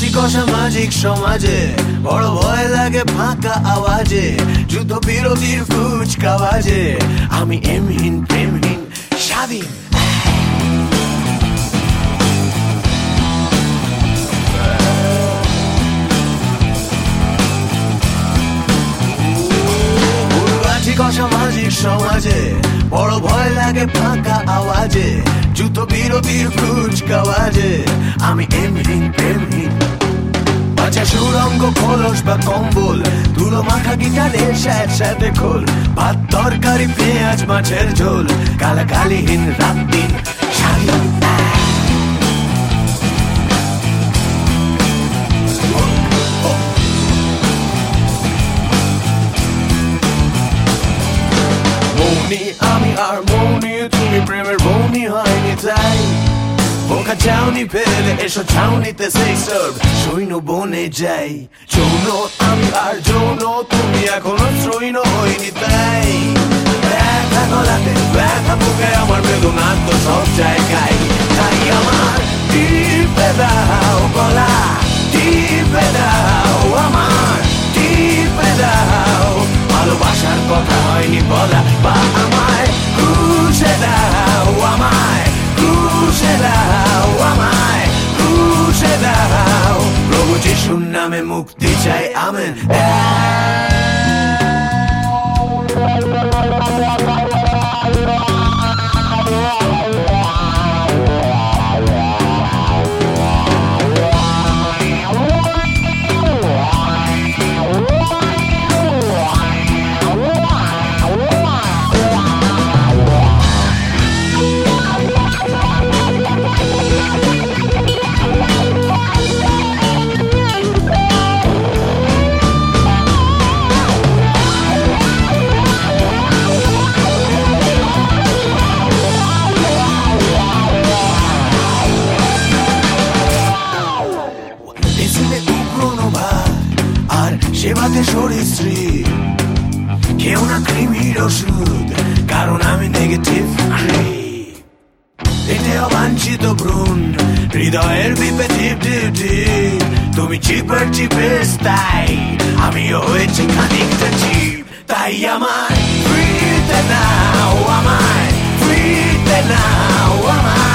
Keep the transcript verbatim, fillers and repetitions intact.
আছি সামাজিক সমাজে, বড় ভয় লাগে ফাঁকা আওয়াজে, যুদ্ধ বিরোধীর কুচকাওয়াজে, আমি এমহীন প্রেমহীন স্বাধীন। সামাজিক সমাজে, বড় ভয় লাগে ফাঁকা আওয়াজে, যুদ্ধ বিরোধীর কুচকাওয়াজে, আমি এমহীন প্রেমহীন। বাচ্চা সুরঙ্গ খোলস বা কম্বল, ধুলো মাখা গিটারের সাথে সাথে খোল, ভাত তরকারি পেঁয়াজ মাছের ঝোল, কালাকালিহীন রাত দিন স্বাধীন। আমি আর মৌনি, তুমি প্রেমের বৌনি হয়নি তাই, বোকা চাউনি ফেলে এসো ছাউনিতে সেক্সর সৈন্য বনে যাই। যৌন আমি আর যৌন, তুমি এখনো সৈন্য হয়নি তাই, ব্যথা গলাতে ব্যথা বুকে আমার বেদনা তো সব জায়গায়, তাই আমার টিপে দাও গলা, টিপে দাও আমার, টিপে দাও, ভালোবাসার কথা হয়নি বলা, বা আমায় ঘুষে দাও, আমায় ঘুষে দাও, আমায় ঘুষে দাও, প্রভু যিশুর নামে মুক্তি চাই, আমেন। সেবাতে সরিস্ত্রী কেউ না কৃমির ওষুধ, কারণ আমি নেগেটিভ এতে অবাঞ্ছিত ভ্রূণ, হৃদয়ের বিপেটিভ ডিউটি, তুমি চিপার চিপের তাই আমিও হয়েছি খানিকটা চিপ, তাই আমায় ফ্রিতে নাও, আমায় ফ্রিতে নাও, আমায়